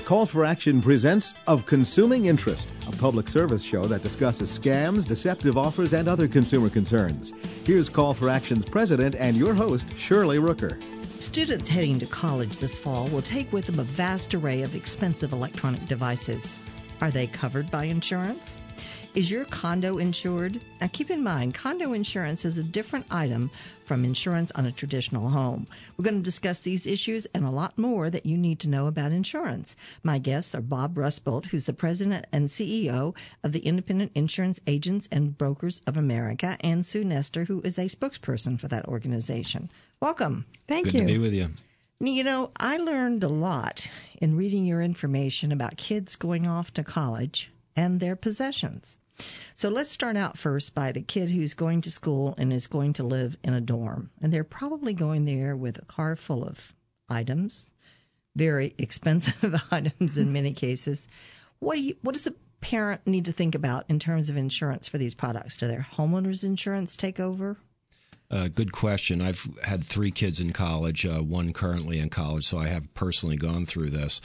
Call for Action presents Of Consuming Interest, a public service show that discusses scams, deceptive offers, and other consumer concerns. Here's Call for Action's president and your host, Shirley Rooker. Students heading to college this fall will take with them a vast array of expensive electronic devices. Are they covered by insurance? Is your condo insured? Now keep in mind, condo insurance is a different item from insurance on a traditional home. We're going to discuss these issues and a lot more that you need to know about insurance. My guests are Bob Rusbolt, who's the president and CEO of the Independent Insurance Agents and Brokers of America, and Sue Nestor, who is a spokesperson for that organization. Welcome. Thank you. Good to be with you. You know, I learned a lot in reading your information about kids going off to college and their possessions. So let's start out first by the kid who's going to school and is going to live in a dorm. And they're probably going there with a car full of items, very expensive items in many cases. What does a parent need to think about in terms of insurance for these products? Do their homeowners insurance take over? Good question. I've had 3 kids in college, one currently in college, so I have personally gone through this.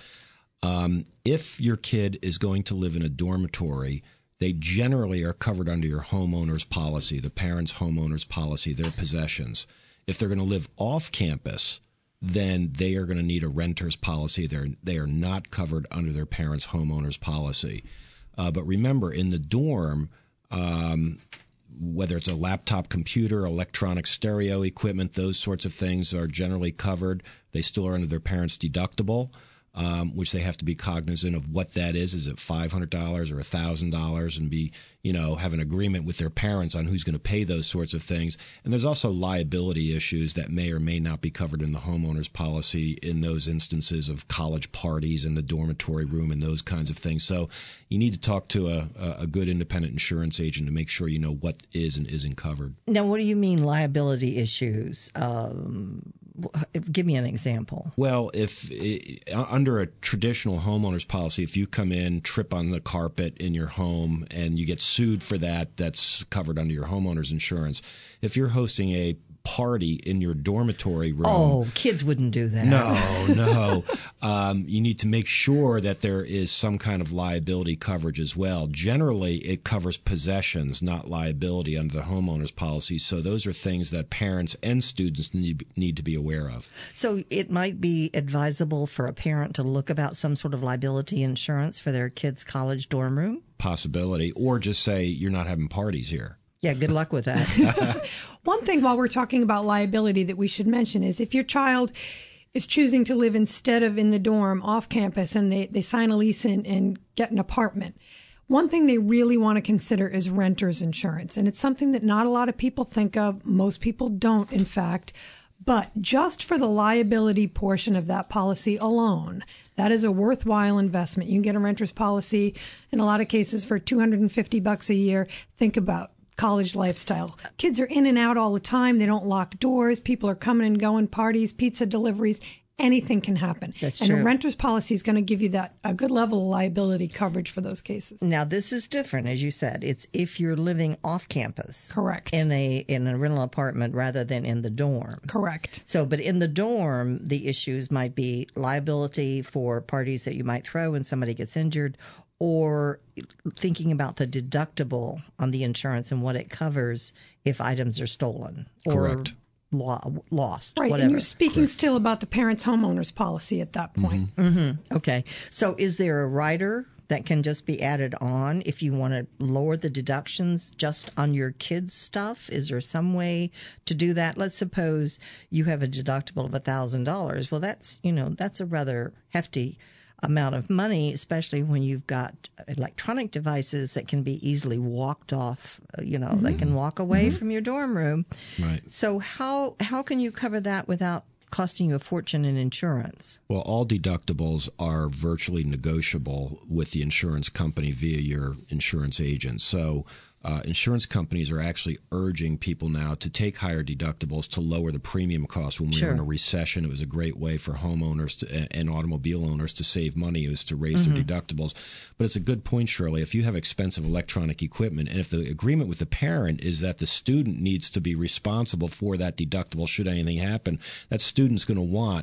If your kid is going to live in a dormitory, they generally are covered under your homeowner's policy, the parent's homeowner's policy, their possessions. If they're going to live off campus, then they are going to need a renter's policy. They are not covered under their parent's homeowner's policy. But remember, in the dorm, whether it's a laptop computer, electronic stereo equipment, those sorts of things are generally covered. They still are under their parent's deductible, which they have to be cognizant of what that is. Is it $500 or $1,000, and have an agreement with their parents on who's going to pay those sorts of things. And there's also liability issues that may or may not be covered in the homeowner's policy in those instances of college parties in the dormitory room and those kinds of things. So you need to talk to a good independent insurance agent to make sure you know what is and isn't covered. Now, what do you mean liability issues? Give me an example. Well, under a traditional homeowner's policy, if you come in, trip on the carpet in your home, and you get sued for that, that's covered under your homeowner's insurance. If you're hosting a party in your dormitory room. Oh, kids wouldn't do that. No. You need to make sure that there is some kind of liability coverage as well. Generally, it covers possessions, not liability under the homeowner's policy. So those are things that parents and students need to be aware of. So it might be advisable for a parent to look about some sort of liability insurance for their kid's college dorm room? Possibility. Or just say, you're not having parties here. Yeah, good luck with that. One thing while we're talking about liability that we should mention is if your child is choosing to live instead of in the dorm off campus and they sign a lease and get an apartment, one thing they really want to consider is renter's insurance. And it's something that not a lot of people think of. Most people don't, in fact. But just for the liability portion of that policy alone, that is a worthwhile investment. You can get a renter's policy in a lot of cases for $250 a year. Think about college lifestyle. Kids are in and out all the time. They don't lock doors. People are coming and going, parties, pizza deliveries. Anything can happen. That's and true. A renter's policy is going to give you a good level of liability coverage for those cases. Now, this is different, as you said. It's if you're living off campus. Correct. In a rental apartment rather than in the dorm. Correct. So, but in the dorm, the issues might be liability for parties that you might throw when somebody gets injured, or thinking about the deductible on the insurance and what it covers if items are stolen or Correct. Lost. Right, whatever. and you're speaking still about the parent's homeowner's policy at that point. Mm-hmm. Okay. So is there a rider that can just be added on if you want to lower the deductions just on your kids' stuff? Is there some way to do that? Let's suppose you have a deductible of $1,000. Well, that's a rather hefty amount of money, especially when you've got electronic devices that can be easily walked off, that can walk away from your dorm room. Right. So how can you cover that without costing you a fortune in insurance? Well, all deductibles are virtually negotiable with the insurance company via your insurance agent. So insurance companies are actually urging people now to take higher deductibles to lower the premium cost. When we were in a recession, it was a great way for homeowners and automobile owners to save money, is to raise their deductibles. But it's a good point, Shirley. If you have expensive electronic equipment, and if the agreement with the parent is that the student needs to be responsible for that deductible should anything happen, that student's going to want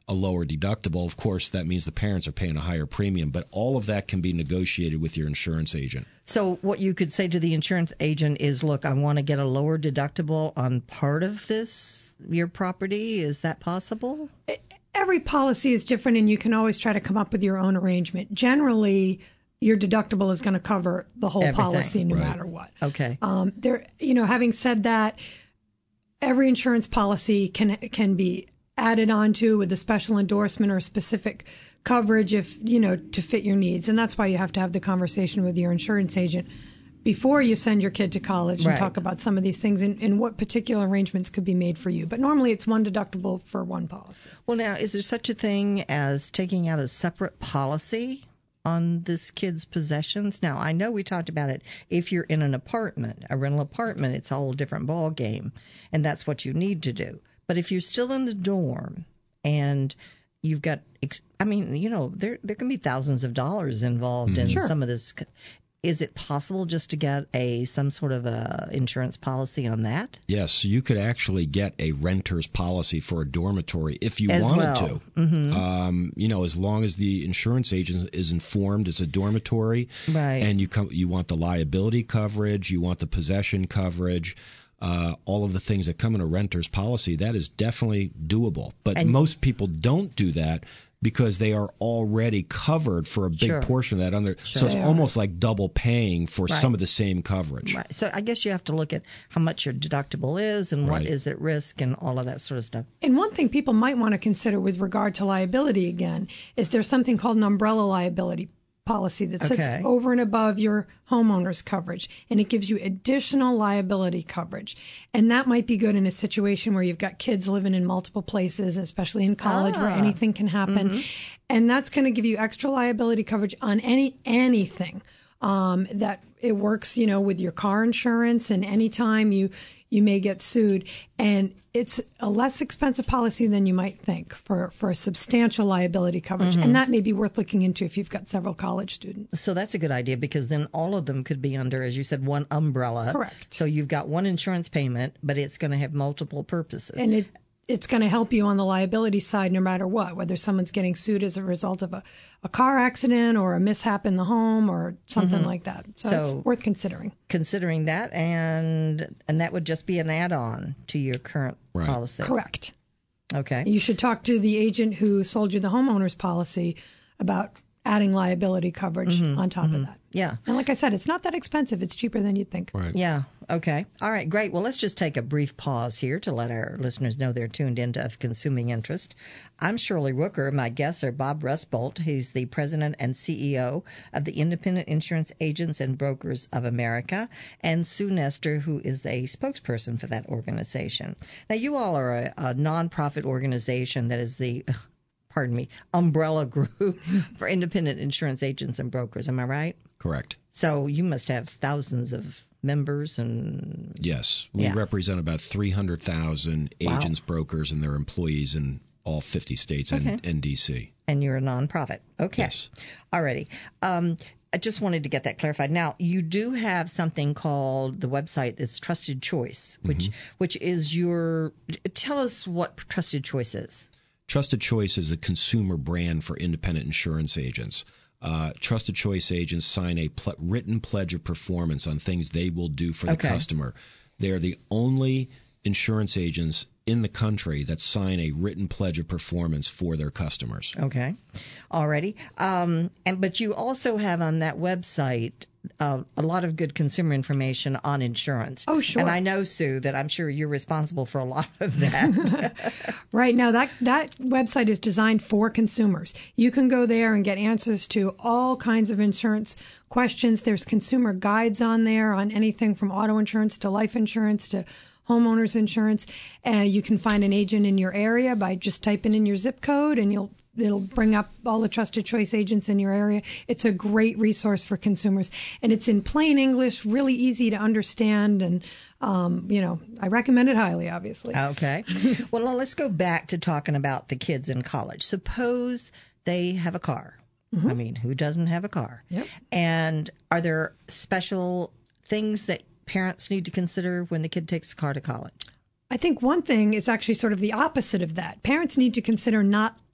a lower deductible. Of course, that means the parents are paying a higher premium, but all of that can be negotiated with your insurance agent. So what you could say to the insurance agent is, look, I want to get a lower deductible on part of your property. Is that possible? Every policy is different, and you can always try to come up with your own arrangement. Generally, your deductible is going to cover the whole Everything. policy no matter what. Okay. Having said that, every insurance policy can be added onto with a special endorsement or specific coverage to fit your needs. And that's why you have to have the conversation with your insurance agent before you send your kid to college and talk about some of these things and what particular arrangements could be made for you. But normally it's one deductible for one policy. Well, now, is there such a thing as taking out a separate policy on this kid's possessions? Now, I know we talked about it. If you're in an apartment, a rental apartment, it's a whole different ball game, and that's what you need to do. But if you're still in the dorm and you've got, there can be thousands of dollars involved in some of this. Is it possible just to get some sort of a insurance policy on that? Yes, you could actually get a renter's policy for a dormitory if you wanted to. Mm-hmm. As long as the insurance agent is informed it's a dormitory, and you want the liability coverage, you want the possession coverage. All of the things that come in a renter's policy, that is definitely doable. But most people don't do that because they are already covered for a big portion of that. So it's almost like double paying for some of the same coverage. Right. So I guess you have to look at how much your deductible is and what is at risk and all of that sort of stuff. And one thing people might want to consider with regard to liability, again, is there's something called an umbrella liability policy that sits over and above your homeowner's coverage, and it gives you additional liability coverage. And that might be good in a situation where you've got kids living in multiple places, especially in college where anything can happen. Mm-hmm. And that's going to give you extra liability coverage on anything that it works, with your car insurance, and anytime you may get sued. And it's a less expensive policy than you might think for a substantial liability coverage. Mm-hmm. And that may be worth looking into if you've got several college students. So that's a good idea, because then all of them could be under, as you said, one umbrella. Correct. So you've got one insurance payment, but it's going to have multiple purposes. And it's going to help you on the liability side no matter what, whether someone's getting sued as a result of a car accident or a mishap in the home or something like that. So it's worth considering. Considering that, and that would just be an add-on to your current policy. Correct. Okay. You should talk to the agent who sold you the homeowner's policy about adding liability coverage on top of that. Yeah. And like I said, it's not that expensive. It's cheaper than you'd think. Right. Yeah. Okay. All right. Great. Well, let's just take a brief pause here to let our listeners know they're tuned into Of Consuming Interest. I'm Shirley Rooker. My guests are Bob Rusbolt. He's the president and CEO of the Independent Insurance Agents and Brokers of America, and Sue Nestor, who is a spokesperson for that organization. Now, you all are a nonprofit organization that is the umbrella group for independent insurance agents and brokers. Am I right? Correct. So you must have thousands of members and... Yes. We represent about 300,000 agents, brokers, and their employees in all 50 states and D.C. And you're a nonprofit. Okay. Yes. All righty. I just wanted to get that clarified. Now, you do have something called the website that's Trusted Choice, which is your... Tell us what Trusted Choice is. Trusted Choice is a consumer brand for independent insurance agents. Trusted Choice agents sign a written pledge of performance on things they will do for the customer. They are the only insurance agents in the country that sign a written pledge of performance for their customers. Okay. Alrighty. But you also have on that website a lot of good consumer information on insurance. Oh, sure. And I know, Sue, that I'm sure you're responsible for a lot of that. Right. Now, that website is designed for consumers. You can go there and get answers to all kinds of insurance questions. There's consumer guides on there on anything from auto insurance to life insurance to homeowners insurance. You can find an agent in your area by just typing in your zip code, and it'll bring up all the Trusted Choice agents in your area. It's a great resource for consumers, and it's in plain English, really easy to understand, and I recommend it highly, obviously. Okay. Well, let's go back to talking about the kids in college. Suppose they have a car. Mm-hmm. I mean, who doesn't have a car? Yep. And are there special things that parents need to consider when the kid takes the car to college? I think one thing is actually sort of the opposite of that. Parents need to consider not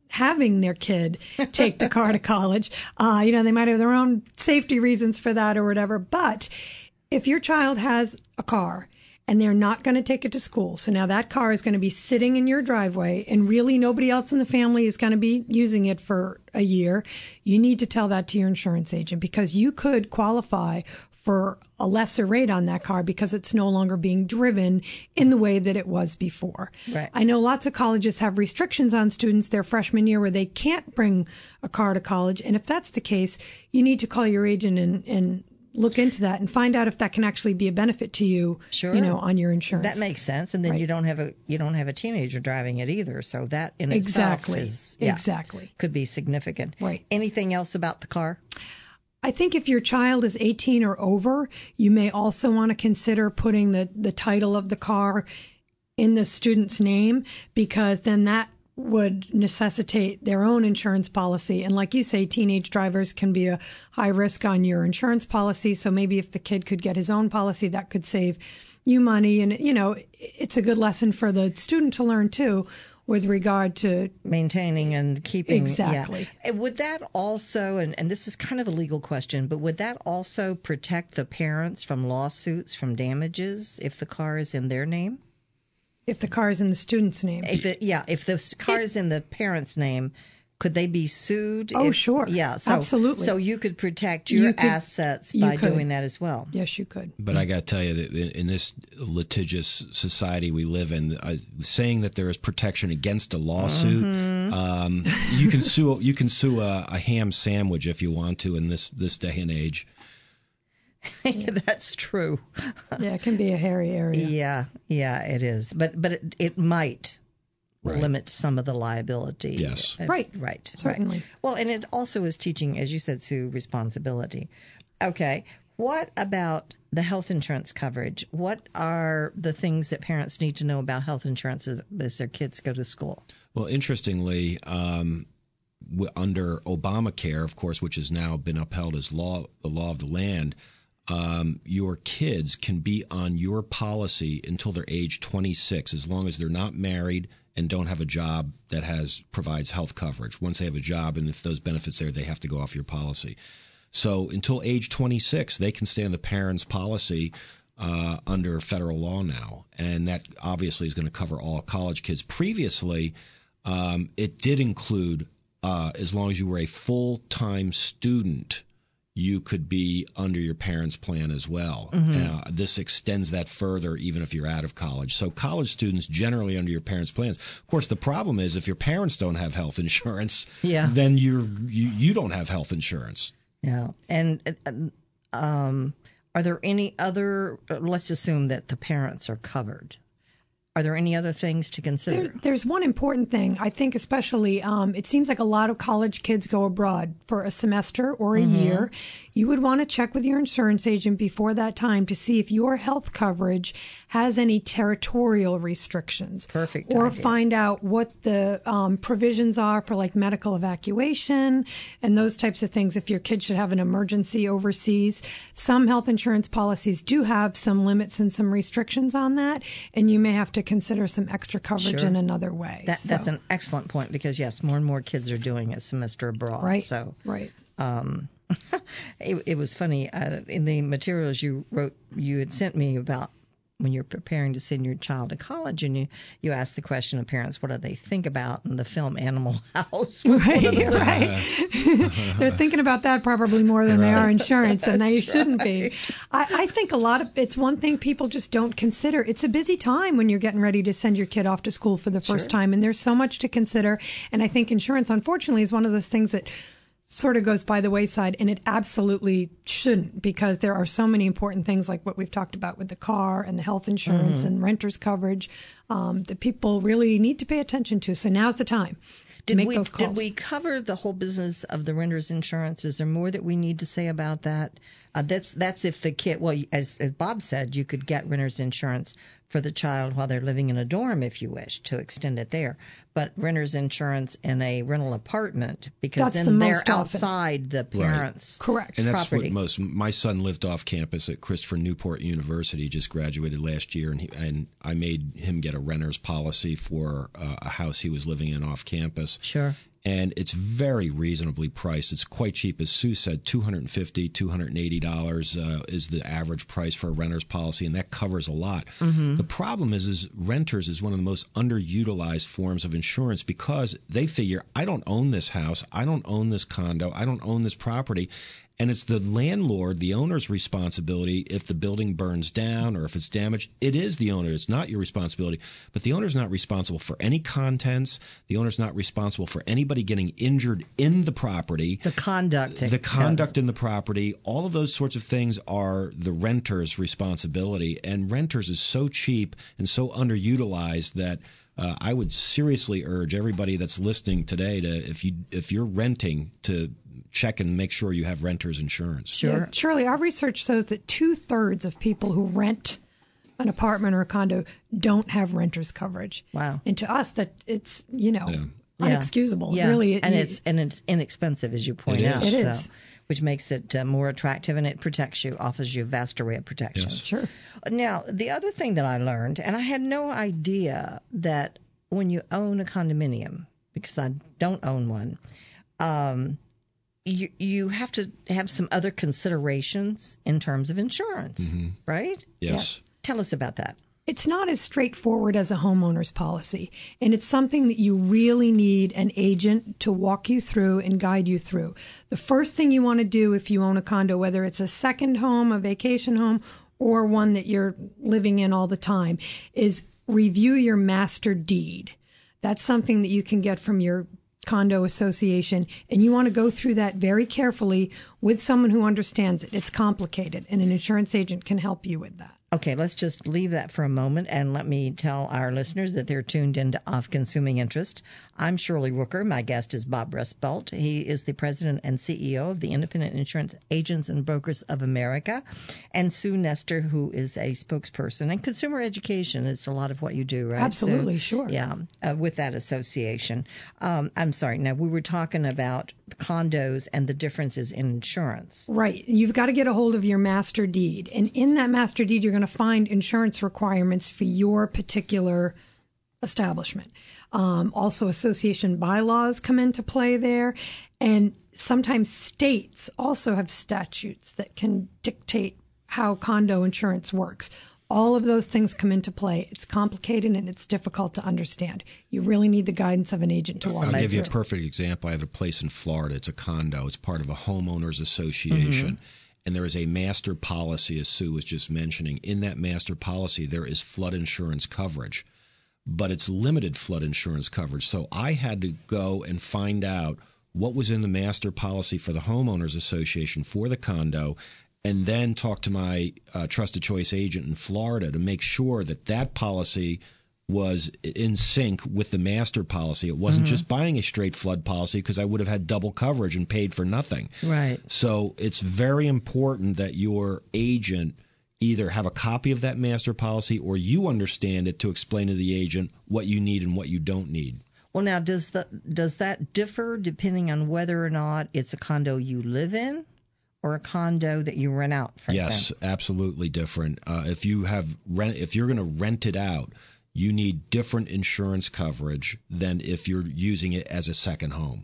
having their kid take the car to college. They might have their own safety reasons for that or whatever. But if your child has a car and they're not going to take it to school, so now that car is going to be sitting in your driveway and really nobody else in the family is going to be using it for a year, you need to tell that to your insurance agent, because you could qualify for a lesser rate on that car because it's no longer being driven in the way that it was before. Right. I know lots of colleges have restrictions on students their freshman year where they can't bring a car to college. And if that's the case, you need to call your agent and look into that and find out if that can actually be a benefit to you, Sure. On your insurance. That makes sense. And then Right. you don't have a teenager driving it either. So that in Exactly. itself Exactly. could be significant. Right. Anything else about the car? I think if your child is 18 or over, you may also want to consider putting the title of the car in the student's name, because then that would necessitate their own insurance policy. And like you say, teenage drivers can be a high risk on your insurance policy. So maybe if the kid could get his own policy, that could save you money. And, it's a good lesson for the student to learn too, with regard to maintaining and keeping. Exactly. Yeah. Would that also, and this is kind of a legal question, but would that also protect the parents from lawsuits, from damages, if the car is in their name? if the car is in the student's name. If the car is in the parent's name, could they be sued? Oh, sure. Yeah, absolutely. So you could protect your assets by doing that as well. Yes, you could. But I got to tell you that in this litigious society we live in, saying that there is protection against a lawsuit, you can sue. You can sue a ham sandwich if you want to in this day and age. That's true. Yeah, it can be a hairy area. Yeah, it is. But it might limit some of the liability. Yes. Right. Certainly. Right. Well, and it also is teaching, as you said, Sue, responsibility. Okay. What about the health insurance coverage? What are the things that parents need to know about health insurance as their kids go to school? Well, interestingly, under Obamacare, of course, which has now been upheld as the law of the land, your kids can be on your policy until they're age 26, as long as they're not married and don't have a job that provides health coverage. Once they have a job, and if those benefits there, they have to go off your policy. So until age 26, they can stay on the parents' policy under federal law now, and that obviously is going to cover all college kids. Previously, it did include as long as you were a full-time student, you could be under your parents' plan as well. Mm-hmm. This extends that further even if you're out of college. So college students generally under your parents' plans. Of course, the problem is if your parents don't have health insurance, then you don't have health insurance. Yeah. And are there any other, let's assume that the parents are covered. Are there any other things to consider? There's one important thing. I think especially, it seems like a lot of college kids go abroad for a semester or a year. You would want to check with your insurance agent before that time to see if your health coverage has any territorial restrictions. Perfect. Or idea. find out what the provisions are for like medical evacuation and those types of things if your kid should have an emergency overseas. Some health insurance policies do have some limits and some restrictions on that, and you may have to consider some extra coverage in another way. That's an excellent point because, yes, more and more kids are doing a semester abroad. Right. So, right. It was funny. In the materials you wrote, you had sent me about when you're preparing to send your child to college, and you asked the question of parents, what do they think about? And the film Animal House was one of those. Right. They're thinking about that probably more than they are insurance, and they shouldn't be. I think it's one thing people just don't consider. It's a busy time when you're getting ready to send your kid off to school for the first time, and there's so much to consider. And I think insurance, unfortunately, is one of those things that sort of goes by the wayside, and it absolutely shouldn't, because there are so many important things like what we've talked about with the car and the health insurance and renter's coverage that people really need to pay attention to. So now's the time to make those calls. Did we cover the whole business of the renter's insurance? Is there more that we need to say about that? That's if the kid, well, as Bob said, you could get renter's insurance for the child while they're living in a dorm if you wish to extend it there. But renter's insurance in a rental apartment, because then they're outside the parents' Correct. And that's property. what my son lived off campus at Christopher Newport University, just graduated last year, and I made him get a renter's policy for a house he was living in off campus. Sure. and it's very reasonably priced. It's quite cheap. As Sue said, $250, $280 is the average price for a renter's policy, and that covers a lot. The problem is renters is one of the most underutilized forms of insurance because they figure, I don't own this house, I don't own this condo, I don't own this property, and it's the landlord, the owner's responsibility if the building burns down or if it's damaged. It is the owner. It's not your responsibility. But the owner's not responsible for any contents. The owner's not responsible for anybody getting injured in the property. The conduct. The conduct in the property. All of those sorts of things are the renter's responsibility. And renters is so cheap and so underutilized that I would seriously urge everybody that's listening today to, if you're renting, to check and make sure you have renter's insurance. Sure. Yeah, Shirley, our research shows that 2/3 of people who rent an apartment or a condo don't have renter's coverage. Wow. And to us, that it's, unexcusable. Yeah. Really, and it's inexpensive, as you point out. It is. So, which makes it more attractive, and it protects you, offers you a vast array of protections. Yes. Sure. Now, the other thing that I learned, and I had no idea that when you own a condominium, because I don't own one, you have to have some other considerations in terms of insurance, right? Yes. Tell us about that. It's not as straightforward as a homeowner's policy, and it's something that you really need an agent to walk you through and guide you through. The first thing you want to do if you own a condo, whether it's a second home, a vacation home, or one that you're living in all the time, is review your master deed. That's something that you can get from your condo association, and you want to go through that very carefully with someone who understands it. It's complicated, and an insurance agent can help you with that. Okay, let's just leave that for a moment, and let me tell our listeners that they're tuned into Of Consuming Interest. I'm Shirley Rooker. My guest is Bob Rusbult. He is the president and CEO of the Independent Insurance Agents and Brokers of America, and Sue Nestor, who is a spokesperson. And consumer education is a lot of what you do, right? Absolutely, Sue? sure. Yeah, with that association. I'm sorry. Now, we were talking about condos and the differences in insurance. Right. You've got to get a hold of your master deed. And in that master deed, you're going to find insurance requirements for your particular establishment. Also, association bylaws come into play there. And sometimes states also have statutes that can dictate how condo insurance works. All of those things come into play. It's complicated and it's difficult to understand. You really need the guidance of an agent to walk you through. I'll give you a perfect example. I have a place in Florida. It's a condo. It's part of a homeowners association. And there is a master policy, as Sue was just mentioning. In that master policy, there is flood insurance coverage, but it's limited flood insurance coverage. So I had to go and find out what was in the master policy for the homeowners association for the condo, and then talk to my trusted choice agent in Florida to make sure that that policy was in sync with the master policy. It wasn't just buying a straight flood policy, because I would have had double coverage and paid for nothing. Right. So it's very important that your agent either have a copy of that master policy or you understand it to explain to the agent what you need and what you don't need. Well, now, does that differ depending on whether or not it's a condo you live in or a condo that you rent out, for example? Yes, absolutely different. If you're going to rent it out, you need different insurance coverage than if you're using it as a second home,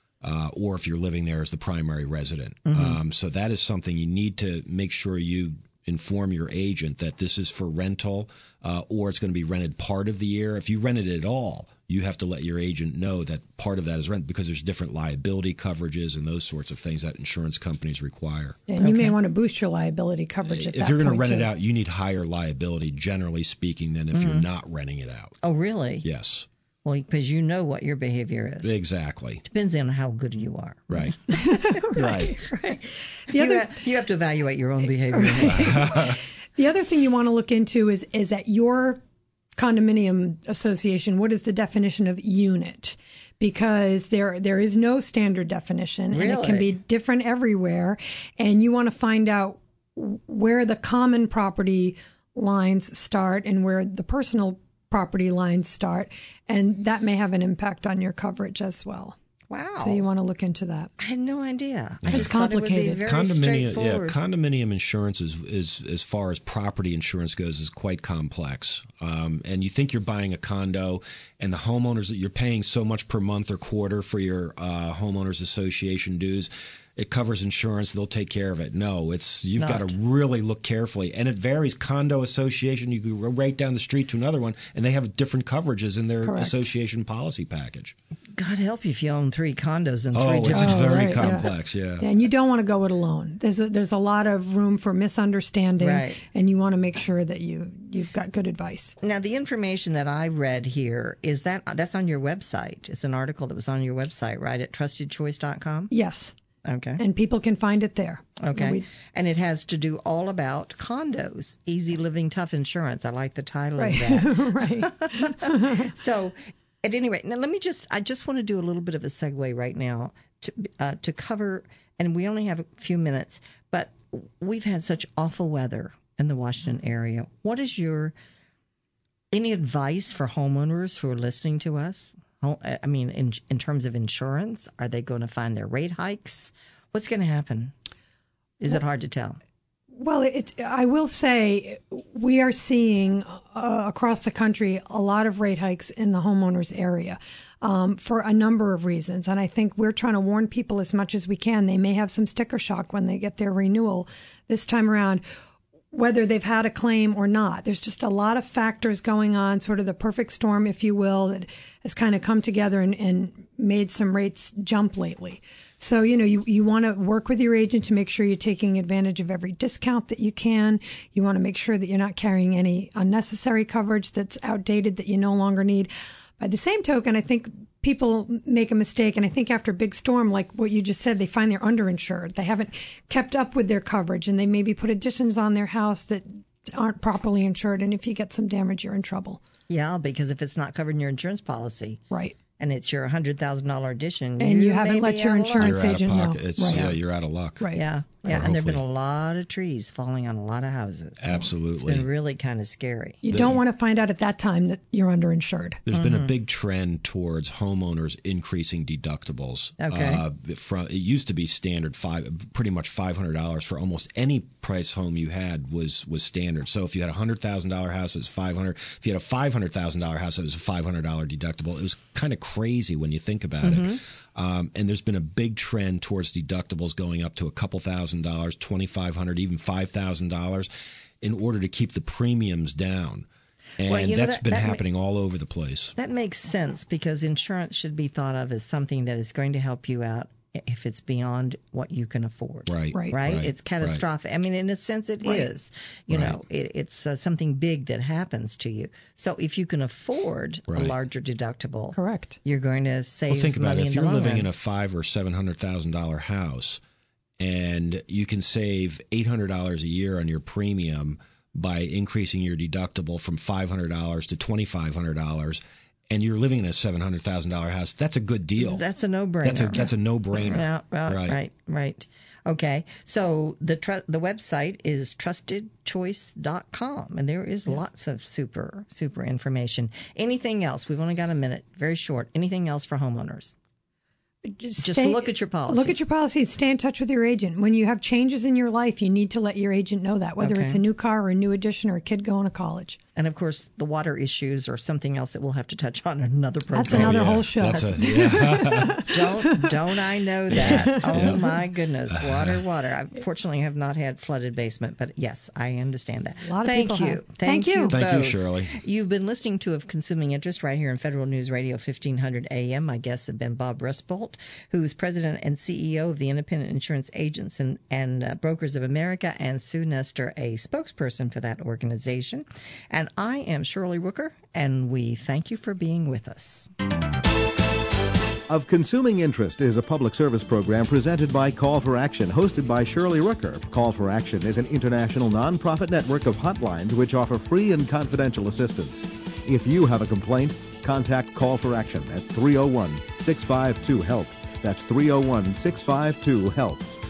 or if you're living there as the primary resident. So that is something you need to make sure you inform your agent that this is for rental, or it's going to be rented part of the year. If you rent it at all, you have to let your agent know that part of that is rent, because there's different liability coverages and those sorts of things that insurance companies require. And you may want to boost your liability coverage at that point. If you're going to rent it out, you need higher liability, generally speaking, than if you're not renting it out. Oh, really? Yes. Well, because you know what your behavior is. Exactly. Depends on how good you are. Right. Right. You have to evaluate your own behavior. The other thing you want to look into is at your condominium association, what is the definition of unit? Because there is no standard definition, and it can be different everywhere. And you want to find out where the common property lines start and where the personal property lines start, and that may have an impact on your coverage as well. Wow. So you want to look into that. I had no idea. I It's just thought it would be complicated. very straightforward. Condominium insurance is as far as property insurance goes, is quite complex. And you think you're buying a condo, and the homeowners that you're paying so much per month or quarter for your homeowners association dues. It covers insurance. They'll take care of it. No, you've got to really look carefully. And it varies. Condo association, you can go right down the street to another one, and they have different coverages in their association policy package. God help you if you own 3 condos and 3 it's different. very complex, yeah. And you don't want to go it alone. There's a lot of room for misunderstanding, Right. and you want to make sure that you've got good advice. Now, the information that I read here, that's on your website. It's an article that was on your website, right, at trustedchoice.com? Yes. Okay. And people can find it there. Okay. And it has to do all about condos. Easy Living, Tough Insurance. I like the title of that. Right. So, at any rate, now I just want to do a little bit of a segue right now to cover, and we only have a few minutes, but we've had such awful weather in the Washington area. What is any advice for homeowners who are listening to us? I mean, in terms of insurance, are they going to find their rate hikes? What's going to happen? Is it hard to tell? Well, I will say we are seeing across the country a lot of rate hikes in the homeowners area for a number of reasons. And I think we're trying to warn people as much as we can. They may have some sticker shock when they get their renewal this time around, whether they've had a claim or not. There's just a lot of factors going on, sort of the perfect storm, if you will, that has kind of come together and made some rates jump lately. So, you want to work with your agent to make sure you're taking advantage of every discount that you can. You want to make sure that you're not carrying any unnecessary coverage that's outdated that you no longer need. By the same token, I think people make a mistake, and I think after a big storm, like what you just said, they find they're underinsured. They haven't kept up with their coverage, and they maybe put additions on their house that aren't properly insured, and if you get some damage, you're in trouble. Yeah, because if it's not covered in your insurance policy. Right. And it's your $100,000 addition. And you haven't let your insurance agent know. Yeah, you're out of luck. Right. Yeah. Yeah, and there have been a lot of trees falling on a lot of houses. Absolutely. It's been really kind of scary. You don't want to find out at that time that you're underinsured. There's been a big trend towards homeowners increasing deductibles. Okay. It used to be standard pretty much $500 for almost any price home you had was standard. So if you had a $100,000 house, it was $500. If you had a $500,000 house, it was a $500 deductible. It was kind of crazy when you think about it. And there's been a big trend towards deductibles going up to a couple $1,000, $2,500, even $5,000 in order to keep the premiums down. And that's been happening all over the place. That makes sense because insurance should be thought of as something that is going to help you out if it's beyond what you can afford. Right. It's catastrophic. I mean, in a sense, it is. You know, it's something big that happens to you. So if you can afford a larger deductible, correct, you're going to save money. Well, think about it. If you're living in a $500,000 or $700,000 house, and you can save $800 a year on your premium by increasing your deductible from $500 to $2,500, and you're living in a $700,000 house, that's a good deal. That's a no-brainer. That's a no-brainer. Right. Okay. So the website is trustedchoice.com, and there is lots of super information. Anything else? We've only got a minute. Very short. Anything else for homeowners? Just look at your policy. Look at your policy. Stay in touch with your agent. When you have changes in your life, you need to let your agent know that, whether it's a new car or a new addition or a kid going to college. And, of course, the water issues are something else that we'll have to touch on in another program. That's another whole show. Don't I know that? Oh, my goodness. Water. I fortunately have not had flooded basement, but, yes, I understand that. A lot of people have. Thank you. Thank you, Shirley. You've been listening to Of Consuming Interest right here in Federal News Radio 1500 AM. My guests have been Bob Rusbolt, who is president and CEO of the Independent Insurance Agents and Brokers of America, and Sue Nestor, a spokesperson for that organization. And I am Shirley Rooker, and we thank you for being with us. Of Consuming Interest is a public service program presented by Call for Action, hosted by Shirley Rooker. Call for Action is an international nonprofit network of hotlines which offer free and confidential assistance. If you have a complaint, contact Call for Action at 301-652-HELP. That's 301-652-HELP.